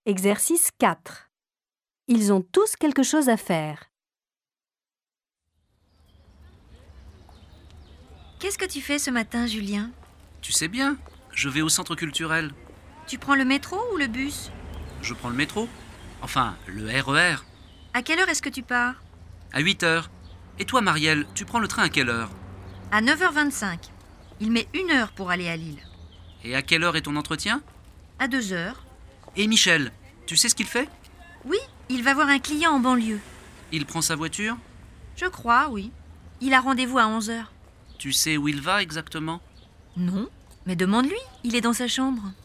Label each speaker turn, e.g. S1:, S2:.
S1: Exercice 4. Ils ont tous quelque chose à faire.
S2: Qu'est-ce que tu fais ce matin, Julien?
S3: Tu sais bien, je vais au centre culturel.
S2: Tu prends le métro ou le bus?
S3: Je prends le métro. Enfin, le RER.
S2: À quelle heure est-ce que tu pars?
S3: À 8h. Et toi, Marielle, tu prends le train à quelle heure?
S2: À 9h25. Il met 1 heure pour aller à Lille.
S3: Et à quelle heure est ton entretien?
S2: À 2 heures.
S3: Et Michel, tu sais ce qu'il fait?
S2: Oui, il va voir un client en banlieue.
S3: Il prend sa voiture?
S2: Je crois, oui. Il a rendez-vous à 11 heures.
S3: Tu sais où il va exactement?
S2: Non, mais demande-lui, il est dans sa chambre.